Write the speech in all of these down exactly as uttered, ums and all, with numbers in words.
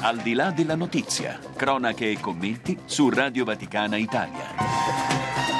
Al di là della notizia, cronache e commenti su Radio Vaticana Italia.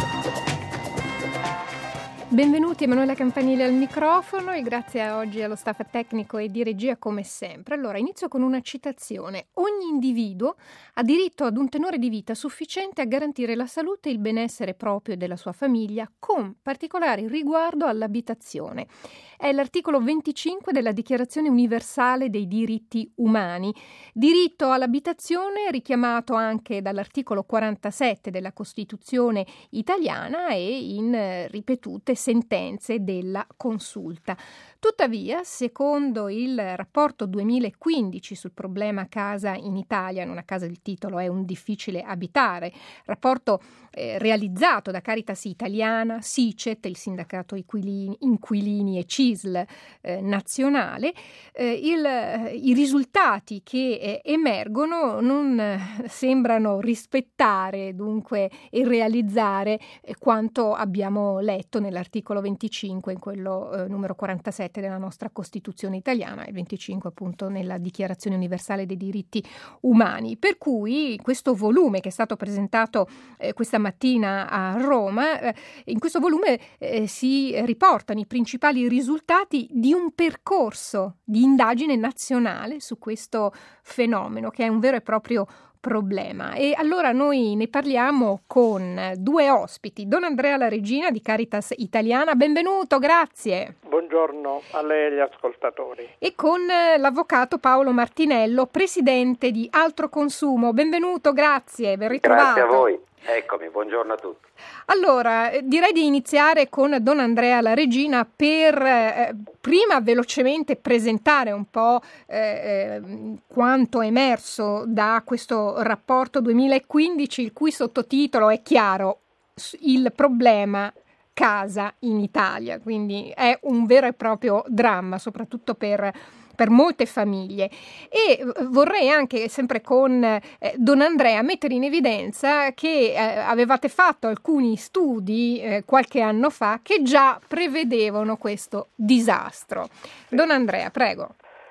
Benvenuti, Emanuela Campanile al microfono e grazie a oggi allo staff tecnico e di regia come sempre. Allora, inizio con una citazione. Ogni individuo ha diritto ad un tenore di vita sufficiente a garantire la salute e il benessere proprio e della sua famiglia, con particolare riguardo all'abitazione. È l'articolo venticinque della Dichiarazione Universale dei Diritti Umani. Diritto all'abitazione richiamato anche dall'articolo quarantasette della Costituzione italiana e in eh, ripetute sentenze della Consulta. Tuttavia, secondo il rapporto duemilaquindici sul problema casa in Italia, in una casa il titolo è Un difficile abitare, rapporto eh, realizzato da Caritas Italiana, SICET, il sindacato inquilini, inquilini e C I S L eh, nazionale, eh, il, eh, i risultati che eh, emergono non eh, sembrano rispettare dunque e realizzare eh, quanto abbiamo letto nell'articolo venticinque, in quello eh, numero quarantasette della nostra Costituzione italiana e venticinque appunto nella Dichiarazione Universale dei Diritti Umani. Per cui questo volume che è stato presentato eh, questa mattina a Roma, eh, in questo volume eh, si riportano i principali risultati di un percorso di indagine nazionale su questo fenomeno che è un vero e proprio problema. E allora noi ne parliamo con due ospiti. Don Andrea La Regina di Caritas Italiana, benvenuto, grazie. Buongiorno a lei e agli ascoltatori. E con l'avvocato Paolo Martinello, presidente di Altro Consumo, benvenuto, grazie, ben ritrovato. Grazie a voi. Eccomi, buongiorno a tutti. Allora, direi di iniziare con Don Andrea La Regina per eh, prima velocemente presentare un po' eh, quanto è emerso da questo rapporto duemilaquindici, il cui sottotitolo è chiaro: il problema casa in Italia. Quindi è un vero e proprio dramma, soprattutto per per molte famiglie. E vorrei anche, sempre con eh, Don Andrea, mettere in evidenza che eh, avevate fatto alcuni studi eh, qualche anno fa che già prevedevano questo disastro. Sì. Don Andrea, prego.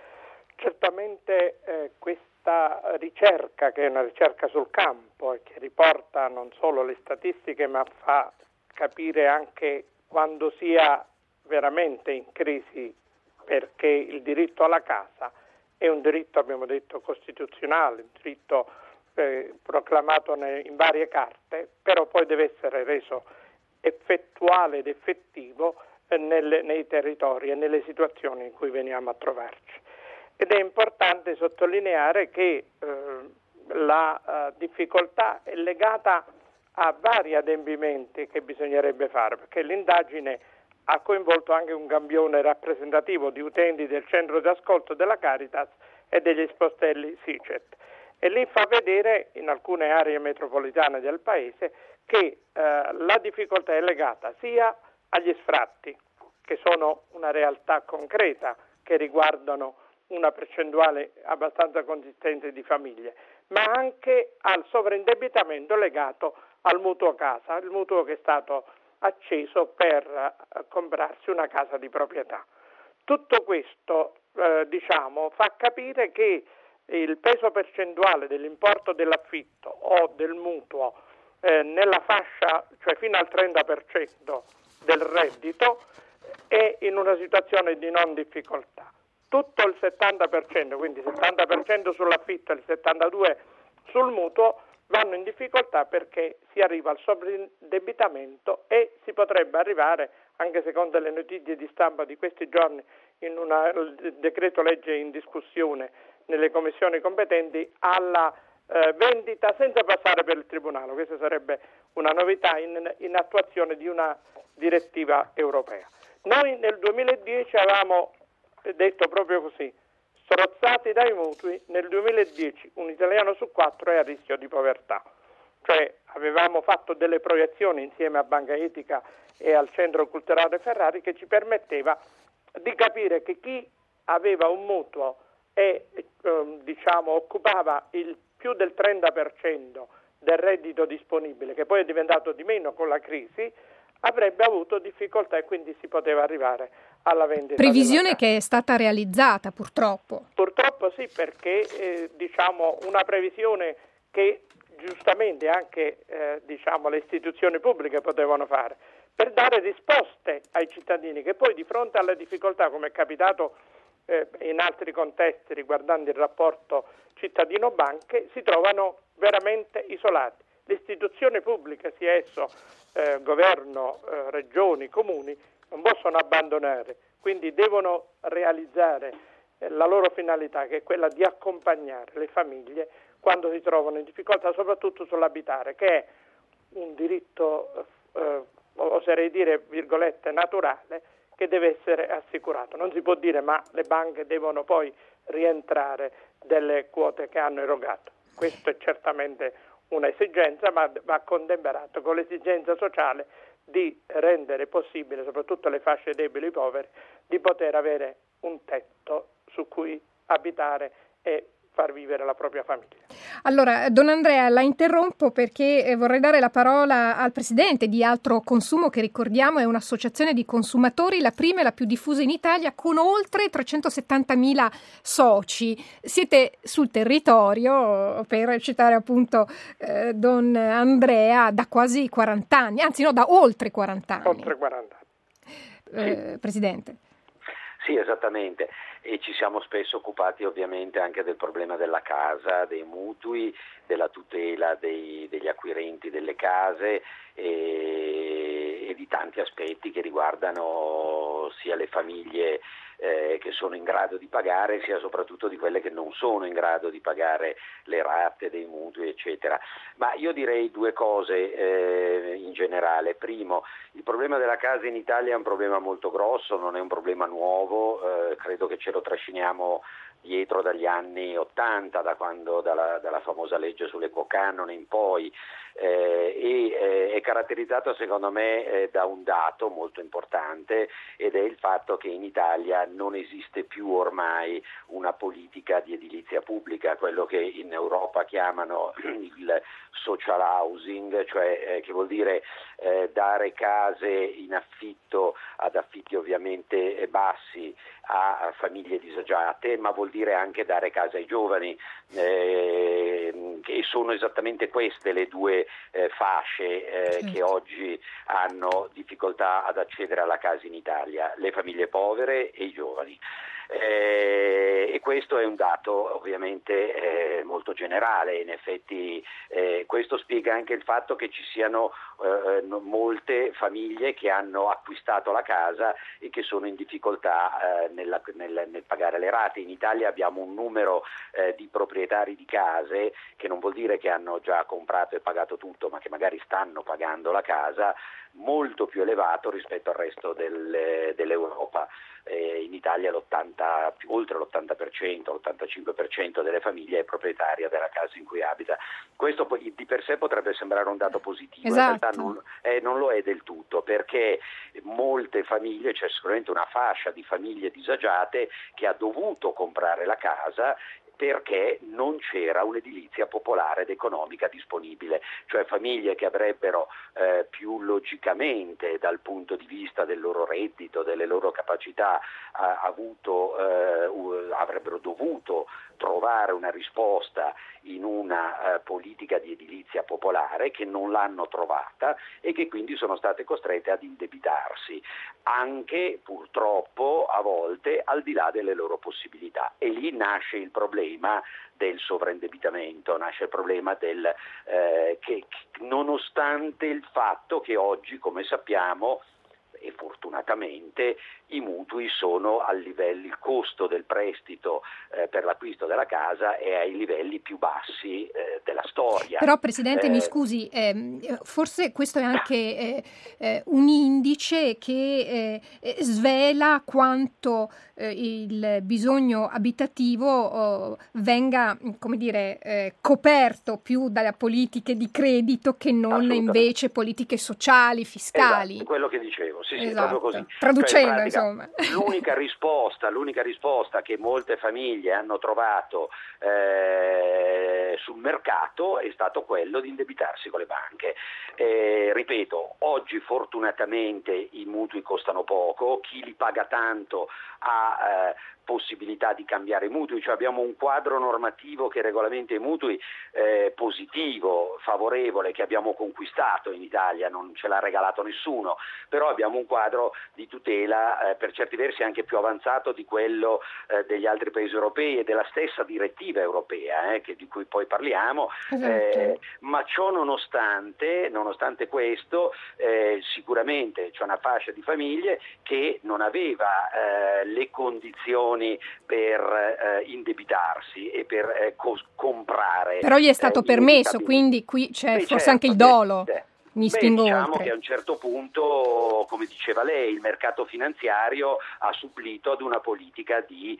Certamente eh, questa ricerca, che è una ricerca sul campo e che riporta non solo le statistiche ma fa capire anche quando sia veramente in crisi, perché il diritto alla casa è un diritto, abbiamo detto, costituzionale, un diritto eh, proclamato ne, in varie carte, però poi deve essere reso effettuale ed effettivo eh, nelle, nei territori e nelle situazioni in cui veniamo a trovarci. Ed è importante sottolineare che eh, la uh, difficoltà è legata a vari adempimenti che bisognerebbe fare, perché l'indagine ha coinvolto anche un campione rappresentativo di utenti del centro di ascolto della Caritas e degli spostelli SICET, e lì fa vedere in alcune aree metropolitane del paese che eh, la difficoltà è legata sia agli sfratti, che sono una realtà concreta che riguardano una percentuale abbastanza consistente di famiglie, ma anche al sovraindebitamento legato al mutuo casa, il mutuo che è stato acceso per uh, comprarsi una casa di proprietà. Tutto questo uh, diciamo fa capire che il peso percentuale dell'importo dell'affitto o del mutuo eh, nella fascia, cioè fino al trenta per cento del reddito, è in una situazione di non difficoltà. Tutto il settanta per cento, quindi il settanta per cento sull'affitto e il settantadue per cento sul mutuo, vanno in difficoltà perché si arriva al sovraindebitamento e si potrebbe arrivare, anche secondo le notizie di stampa di questi giorni, in un decreto legge in discussione nelle commissioni competenti, alla eh, vendita senza passare per il tribunale. Questa sarebbe una novità in, in attuazione di una direttiva europea. Noi nel duemiladieci avevamo detto proprio così: strozzati dai mutui, nel duemiladieci un italiano su quattro è a rischio di povertà. Cioè avevamo fatto delle proiezioni insieme a Banca Etica e al Centro Culturale Ferrari che ci permetteva di capire che chi aveva un mutuo e eh, diciamo occupava il più del trenta per cento del reddito disponibile, che poi è diventato di meno con la crisi, avrebbe avuto difficoltà e quindi si poteva arrivare alla vendita. Previsione che è stata realizzata, purtroppo. Purtroppo sì, perché eh, diciamo una previsione che giustamente anche eh, diciamo le istituzioni pubbliche potevano fare per dare risposte ai cittadini che poi di fronte alle difficoltà, come è capitato eh, in altri contesti riguardanti il rapporto cittadino-banche, si trovano veramente isolati. Le istituzioni pubbliche, sia esso eh, governo, eh, regioni, comuni, non possono abbandonare, quindi devono realizzare eh, la loro finalità, che è quella di accompagnare le famiglie quando si trovano in difficoltà, soprattutto sull'abitare, che è un diritto, eh, oserei dire, virgolette, naturale, che deve essere assicurato. Non si può dire ma le banche devono poi rientrare delle quote che hanno erogato. Questo è certamente un'esigenza, ma va contemperato con l'esigenza sociale di rendere possibile, soprattutto alle fasce deboli e povere, di poter avere un tetto su cui abitare e far vivere la propria famiglia. Allora, Don Andrea, la interrompo perché vorrei dare la parola al presidente di Altro Consumo, che ricordiamo è un'associazione di consumatori, la prima e la più diffusa in Italia, con oltre trecentosettantamila soci. Siete sul territorio, per citare appunto eh, Don Andrea, da quasi quaranta anni, anzi no, da oltre quaranta anni. Oltre quaranta anni. Eh, presidente. Sì, esattamente, e ci siamo spesso occupati ovviamente anche del problema della casa, dei mutui, della tutela dei, degli acquirenti delle case e, e di tanti aspetti che riguardano sia le famiglie eh, che sono in grado di pagare, sia soprattutto di quelle che non sono in grado di pagare le rate dei mutui, eccetera. Ma io direi due cose eh, in generale. Primo, il problema della casa in Italia è un problema molto grosso, non è un problema nuovo, eh, credo che ce lo trasciniamo dietro dagli anni ottanta, da quando dalla, dalla famosa legge sull'equo canone in poi, eh, e eh, è caratterizzato secondo me eh, da un dato molto importante, ed è il fatto che in Italia non esiste più ormai una politica di edilizia pubblica, quello che in Europa chiamano il social housing, cioè eh, che vuol dire eh, dare case in affitto ad affitti ovviamente bassi a, a famiglie disagiate, ma vuol dire anche dare case ai giovani, eh, che sono esattamente queste le due eh, fasce eh, certo. che oggi hanno difficoltà ad accedere alla casa in Italia, le famiglie povere e i giovani. Eh, e questo è un dato ovviamente eh, molto generale. In effetti eh, questo spiega anche il fatto che ci siano eh, molte famiglie che hanno acquistato la casa e che sono in difficoltà eh, nella, nel, nel pagare le rate. In Italia abbiamo un numero eh, di proprietari di case, che non vuol dire che hanno già comprato e pagato tutto, ma che magari stanno pagando la casa, molto più elevato rispetto al resto del, dell'Europa. Eh, in Italia l'ottanta, oltre l'ottanta per cento, l'ottantacinque per cento delle famiglie è proprietaria della casa in cui abita. Questo poi di per sé potrebbe sembrare un dato positivo, esatto. In realtà non, eh, non lo è del tutto, perché molte famiglie, c'è sicuramente una fascia di famiglie disagiate che ha dovuto comprare la casa perché non c'era un'edilizia popolare ed economica disponibile, cioè famiglie che avrebbero eh, più logicamente dal punto di vista del loro reddito, delle loro capacità, ha, avuto, eh, uh, avrebbero dovuto trovare una risposta in una uh, politica di edilizia popolare, che non l'hanno trovata e che quindi sono state costrette ad indebitarsi, anche purtroppo a volte al di là delle loro possibilità, e lì nasce il problema del sovraindebitamento, nasce il problema del eh, che, che nonostante il fatto che oggi, come sappiamo, e fortunatamente i mutui sono a livelli, il costo del prestito eh, per l'acquisto della casa è ai livelli più bassi eh, della storia. Però Presidente, eh, mi scusi, eh, forse questo è anche eh, eh, un indice che eh, svela quanto eh, il bisogno abitativo oh, venga, come dire, eh, coperto più dalle politiche di credito che non invece politiche sociali, fiscali. Esatto, quello che dicevo, sì, sì, esatto. proprio così. Traducendo, cioè, in pratica, insomma. L'unica risposta, l'unica risposta che molte famiglie hanno trovato eh, sul mercato è stato quello di indebitarsi con le banche. Eh, ripeto, oggi fortunatamente i mutui costano poco, chi li paga tanto ha eh, possibilità di cambiare mutui, cioè abbiamo un quadro normativo che regolamenta i mutui eh, positivo, favorevole, che abbiamo conquistato in Italia, non ce l'ha regalato nessuno, però abbiamo un quadro di tutela eh, per certi versi anche più avanzato di quello eh, degli altri paesi europei e della stessa direttiva europea eh, che, di cui poi parliamo, esatto. eh, ma ciò nonostante, nonostante questo eh, sicuramente c'è una fascia di famiglie che non aveva eh, le condizioni per eh, indebitarsi e per eh, cos- comprare. Però gli è stato eh, permesso, quindi qui c'è Beh, forse certo, anche il dolo. Eh, Mi Beh, spingo diciamo oltre. che a un certo punto, come diceva lei, il mercato finanziario ha supplito ad una politica di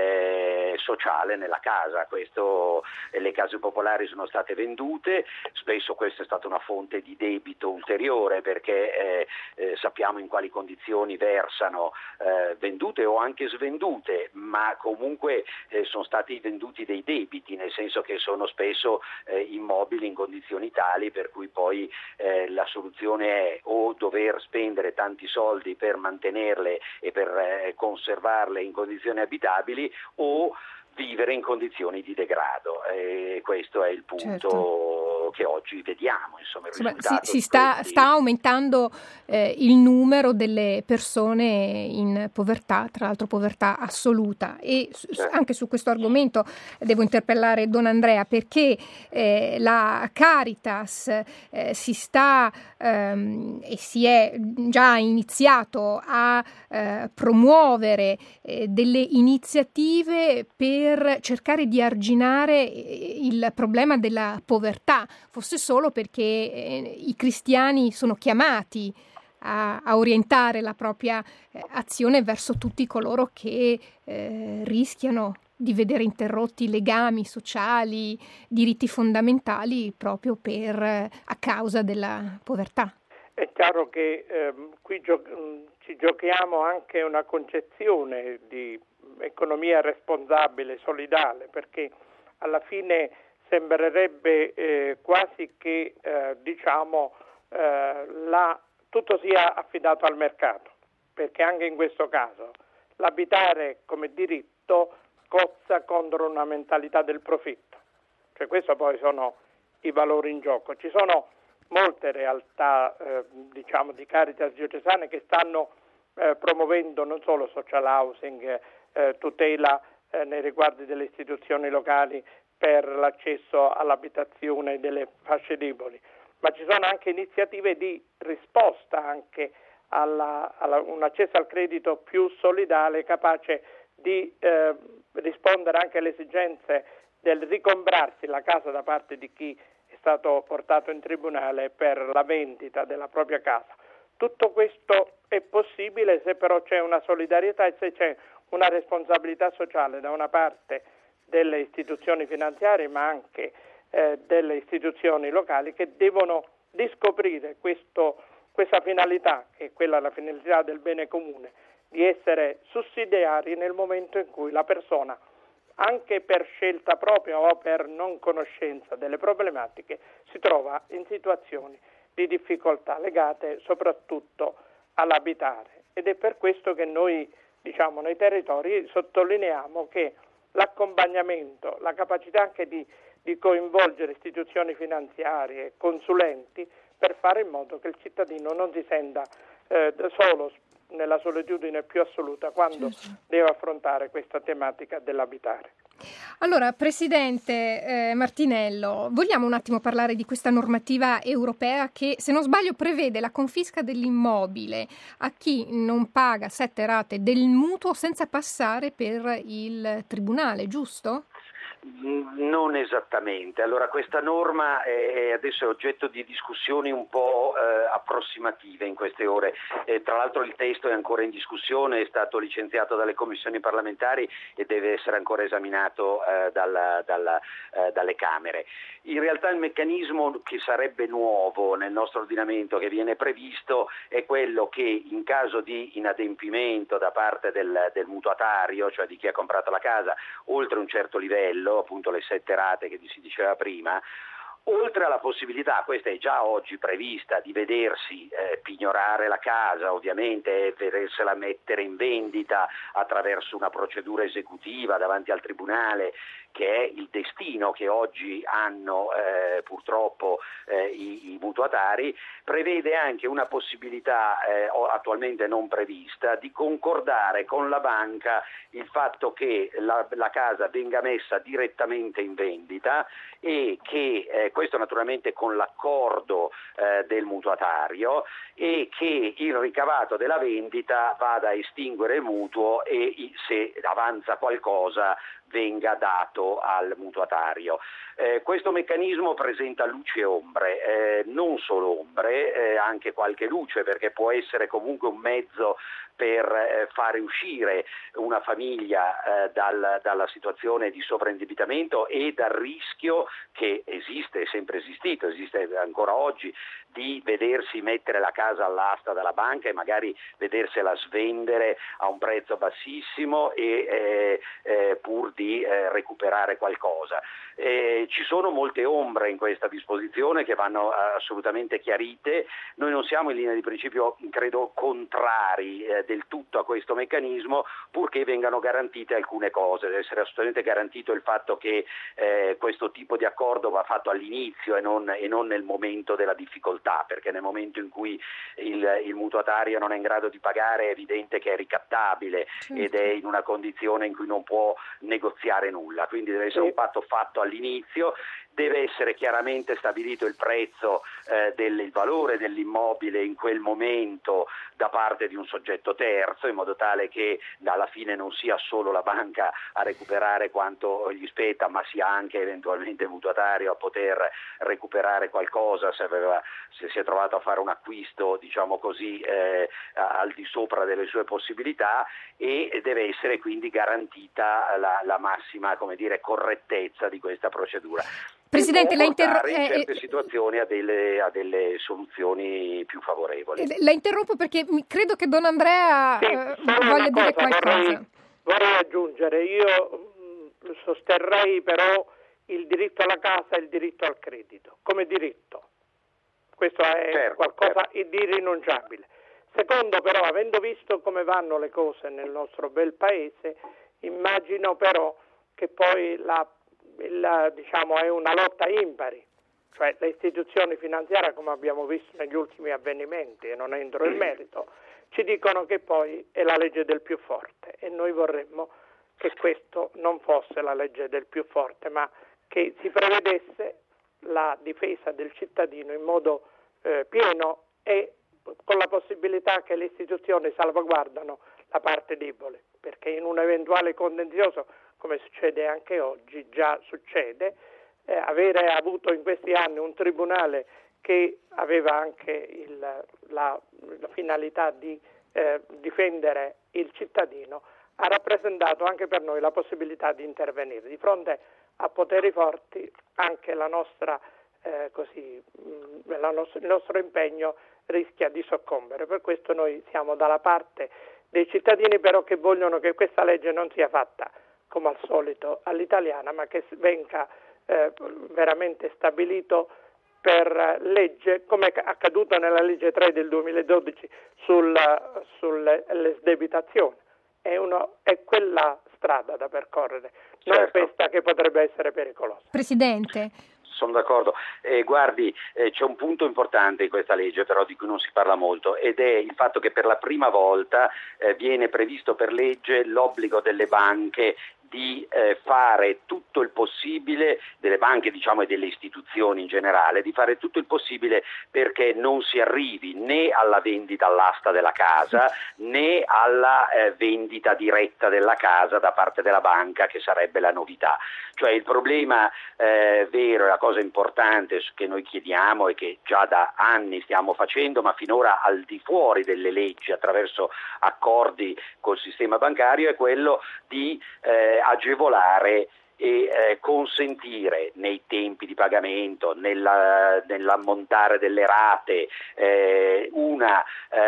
eh, sociale nella casa. Questo, eh, le case popolari sono state vendute, spesso questa è stata una fonte di debito ulteriore perché eh, eh, sappiamo in quali condizioni versano eh, vendute o anche svendute, ma comunque eh, sono stati venduti dei debiti, nel senso che sono spesso eh, immobili in condizioni tali per cui poi eh, la soluzione è o dover spendere tanti soldi per mantenerle e per eh, conservarle in condizioni abitabili o vivere in condizioni di degrado. E questo è il punto certo. che oggi vediamo. Insomma, il insomma, risultato si, si sta, questi... sta aumentando eh, il numero delle persone in povertà, tra l'altro povertà assoluta. E certo. anche su questo argomento devo interpellare Don Andrea, perché eh, la Caritas eh, si sta ehm, e si è già iniziato a eh, promuovere eh, delle iniziative per per cercare di arginare il problema della povertà, fosse solo perché eh, i cristiani sono chiamati a, a orientare la propria eh, azione verso tutti coloro che eh, rischiano di vedere interrotti i legami sociali, diritti fondamentali proprio per eh, a causa della povertà. È chiaro che eh, qui gio- ci giochiamo anche una concezione di economia responsabile, solidale, perché alla fine sembrerebbe eh, quasi che eh, diciamo eh, la, tutto sia affidato al mercato, perché anche in questo caso l'abitare come diritto cozza contro una mentalità del profitto, cioè questo poi sono i valori in gioco. Ci sono molte realtà eh, diciamo di Caritas diocesane che stanno eh, promuovendo non solo social housing, eh, tutela eh, nei riguardi delle istituzioni locali per l'accesso all'abitazione delle fasce deboli, ma ci sono anche iniziative di risposta anche alla, alla un accesso al credito più solidale, capace di eh, rispondere anche alle esigenze del ricomprarsi la casa da parte di chi è stato portato in tribunale per la vendita della propria casa. Tutto questo è possibile se però c'è una solidarietà e se c'è una responsabilità sociale da una parte delle istituzioni finanziarie ma anche eh, delle istituzioni locali che devono riscoprire questo, questa finalità, che è quella la finalità del bene comune, di essere sussidiari nel momento in cui la persona, anche per scelta propria o per non conoscenza delle problematiche, si trova in situazioni di difficoltà legate soprattutto all'abitare. Ed è per questo che noi, diciamo, nei territori sottolineiamo che l'accompagnamento, la capacità anche di, di coinvolgere istituzioni finanziarie, consulenti, per fare in modo che il cittadino non si senta eh, solo nella solitudine più assoluta quando certo. deve affrontare questa tematica dell'abitare. Allora, Presidente eh, Martinello, vogliamo un attimo parlare di questa normativa europea che, se non sbaglio, prevede la confisca dell'immobile a chi non paga sette rate del mutuo senza passare per il tribunale, giusto? Non esattamente. Allora, questa norma è adesso è oggetto di discussioni un po' eh, approssimative in queste ore. Eh, tra l'altro il testo è ancora in discussione, è stato licenziato dalle commissioni parlamentari e deve essere ancora esaminato eh, dalla, dalla, eh, dalle Camere. In realtà il meccanismo che sarebbe nuovo nel nostro ordinamento, che viene previsto, è quello che in caso di inadempimento da parte del, del mutuatario, cioè di chi ha comprato la casa, oltre un certo livello, appunto le sette rate che si diceva prima, oltre alla possibilità, questa è già oggi prevista, di vedersi eh, pignorare la casa, ovviamente, e vedersela mettere in vendita attraverso una procedura esecutiva davanti al tribunale, che è il destino che oggi hanno eh, purtroppo eh, i, i mutuatari, prevede anche una possibilità eh, attualmente non prevista di concordare con la banca il fatto che la, la casa venga messa direttamente in vendita e che eh, questo naturalmente con l'accordo eh, del mutuatario, e che il ricavato della vendita vada a estinguere il mutuo e se avanza qualcosa venga dato al mutuatario. Eh, questo meccanismo presenta luci e ombre, eh, non solo ombre, eh, anche qualche luce, perché può essere comunque un mezzo per eh, fare uscire una famiglia eh, dal, dalla situazione di sovraindebitamento e dal rischio che esiste, è sempre esistito, esiste ancora oggi, di vedersi mettere la casa all'asta dalla banca e magari vedersela svendere a un prezzo bassissimo e eh, eh, pur di eh, recuperare qualcosa. Eh, ci sono molte ombre in questa disposizione che vanno assolutamente chiarite. Noi non siamo in linea di principio, credo, contrari eh, del tutto a questo meccanismo, purché vengano garantite alcune cose. Deve essere assolutamente garantito il fatto che eh, questo tipo di accordo va fatto all'inizio e non, e non nel momento della difficoltà, perché nel momento in cui il, il mutuatario non è in grado di pagare è evidente che è ricattabile, certo, ed è in una condizione in cui non può negoziare nulla, quindi deve essere un patto fatto all'inizio. Deve essere chiaramente stabilito il prezzo, eh, del il valore dell'immobile in quel momento da parte di un soggetto terzo, in modo tale che alla fine non sia solo la banca a recuperare quanto gli spetta, ma sia anche eventualmente il mutuatario a poter recuperare qualcosa se, aveva, se si è trovato a fare un acquisto, diciamo così, eh, al di sopra delle sue possibilità, e deve essere quindi garantita la, la massima, come dire, correttezza di questa procedura. Presidente, la interro- in certe eh, situazioni a delle, a delle soluzioni più favorevoli. La interrompo perché credo che Don Andrea sì, eh, voglia dire cosa, qualcosa. Vorrei, vorrei aggiungere, io mh, sosterrei però il diritto alla casa e il diritto al credito, come diritto. Questo è certo, qualcosa certo. di irrinunciabile. Secondo, però, avendo visto come vanno le cose nel nostro bel paese, immagino però che poi la Il, diciamo, è una lotta impari, cioè le istituzioni finanziarie, come abbiamo visto negli ultimi avvenimenti, e non entro in merito, ci dicono che poi è la legge del più forte, e noi vorremmo che questo non fosse la legge del più forte, ma che si prevedesse la difesa del cittadino in modo eh, pieno e con la possibilità che le istituzioni salvaguardano la parte debole, perché in un eventuale contenzioso, come succede anche oggi, già succede, eh, avere avuto in questi anni un tribunale che aveva anche il, la, la finalità di eh, difendere il cittadino, ha rappresentato anche per noi la possibilità di intervenire. Di fronte a poteri forti anche la nostra, eh, così, mh, la nostra, il nostro impegno rischia di soccombere. Per questo noi siamo dalla parte dei cittadini, però, che vogliono che questa legge non sia fatta come al solito all'italiana, ma che venga eh, veramente stabilito per legge, come è accaduto nella legge tre del duemiladodici sulla, sull'esdebitazione. È, uno, è quella strada da percorrere, non certo. questa che potrebbe essere pericolosa. Presidente. Sono d'accordo. Eh, guardi, eh, c'è un punto importante in questa legge però di cui non si parla molto, ed è il fatto che per la prima volta eh, viene previsto per legge l'obbligo delle banche di eh, fare tutto il possibile, delle banche diciamo e delle istituzioni in generale, di fare tutto il possibile perché non si arrivi né alla vendita all'asta della casa né alla eh, vendita diretta della casa da parte della banca, che sarebbe la novità. Cioè il problema eh, vero e la cosa importante che noi chiediamo e che già da anni stiamo facendo, ma finora al di fuori delle leggi attraverso accordi col sistema bancario, è quello di eh, agevolare e eh, consentire nei tempi di pagamento, nella, nell'ammontare delle rate, eh, una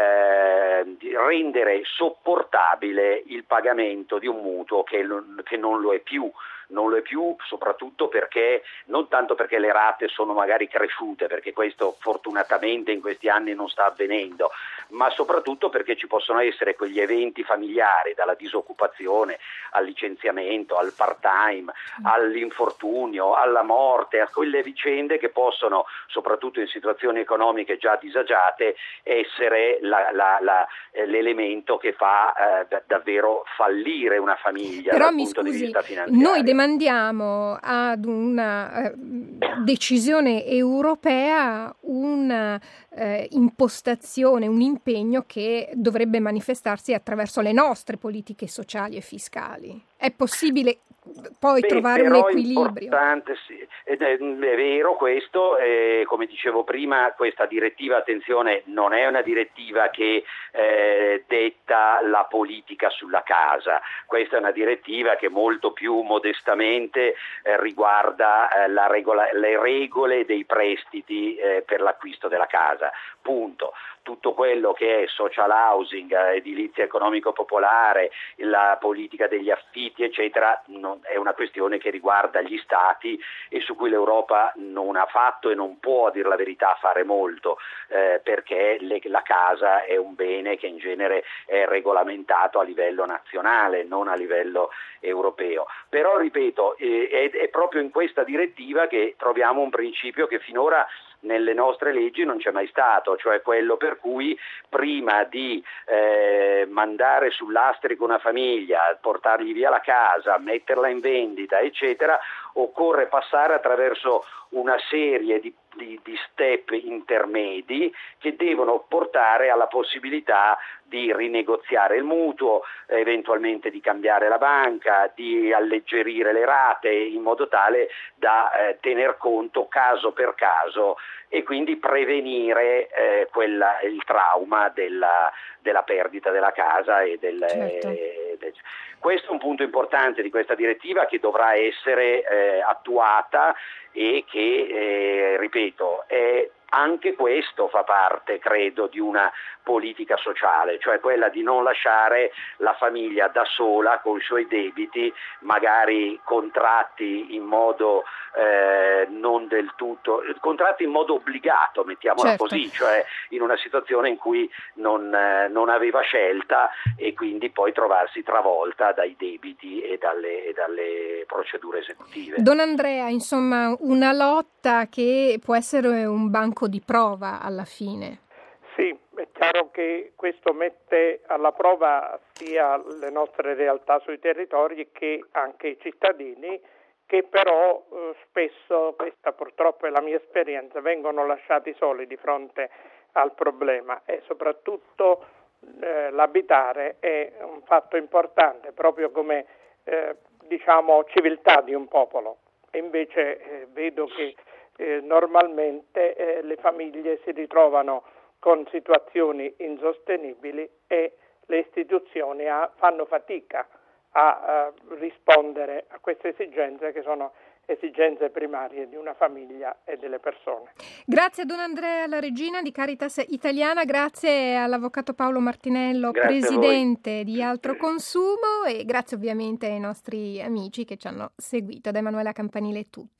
eh, rendere sopportabile il pagamento di un mutuo che, che non lo è più. Non lo è più, soprattutto perché, non tanto perché le rate sono magari cresciute, perché questo fortunatamente in questi anni non sta avvenendo, ma soprattutto perché ci possono essere quegli eventi familiari, dalla disoccupazione al licenziamento, al part-time, all'infortunio, alla morte, a quelle vicende che possono, soprattutto in situazioni economiche già disagiate, essere la, la, la, l'elemento che fa eh, davvero fallire una famiglia. Però dal mi punto scusi, di vista finanziario. Noi demandiamo ad una eh, decisione europea una eh, impostazione, un impegno che dovrebbe manifestarsi attraverso le nostre politiche sociali e fiscali. È possibile poi Beh, trovare un equilibrio? Importante, sì. Ed è, è vero questo, eh, come dicevo prima, questa direttiva, attenzione, non è una direttiva che eh, detta la politica sulla casa, questa è una direttiva che molto più modestamente eh, riguarda eh, la regola, le regole dei prestiti eh, per l'acquisto della casa, punto. Tutto quello che è social housing, edilizia economico popolare, la politica degli affitti eccetera, non, è una questione che riguarda gli stati e su cui l'Europa non ha fatto e non può, a dir la verità, fare molto, eh, perché le, la casa è un bene che in genere è regolamentato a livello nazionale, non a livello europeo. Però ripeto, eh, è, è proprio in questa direttiva che troviamo un principio che finora nelle nostre leggi non c'è mai stato, cioè quello per cui prima di eh, mandare sull'astrico una famiglia, portargli via la casa, metterla in vendita, eccetera, occorre passare attraverso una serie di Di, di step intermedi che devono portare alla possibilità di rinegoziare il mutuo, eventualmente di cambiare la banca, di alleggerire le rate in modo tale da eh, tener conto caso per caso e quindi prevenire eh, quella, il trauma della, della perdita della casa e del, certo. eh, del... Questo è un punto importante di questa direttiva che dovrà essere eh, attuata e che, eh, ripeto, è anche questo fa parte, credo, di una politica sociale, cioè quella di non lasciare la famiglia da sola con i suoi debiti, magari contratti in modo eh, non del tutto, contratti in modo obbligato, mettiamola certo. così, cioè in una situazione in cui non, eh, non aveva scelta e quindi poi trovarsi travolta dai debiti e dalle, e dalle procedure esecutive. Don Andrea, insomma, una lotta che può essere un banco di prova alla fine. Sì, è chiaro che questo mette alla prova sia le nostre realtà sui territori che anche i cittadini, che però eh, spesso, questa purtroppo è la mia esperienza, vengono lasciati soli di fronte al problema e soprattutto eh, l'abitare è un fatto importante, proprio come eh, diciamo civiltà di un popolo. E invece eh, vedo che eh, normalmente eh, le famiglie si ritrovano con situazioni insostenibili e le istituzioni ha, fanno fatica a, a rispondere a queste esigenze che sono esigenze primarie di una famiglia e delle persone. Grazie a Don Andrea La Regina di Caritas Italiana, grazie all'avvocato Paolo Martinello, Grazie presidente di Altro Consumo, e grazie ovviamente ai nostri amici che ci hanno seguito. Da Emanuela Campanile è tutto.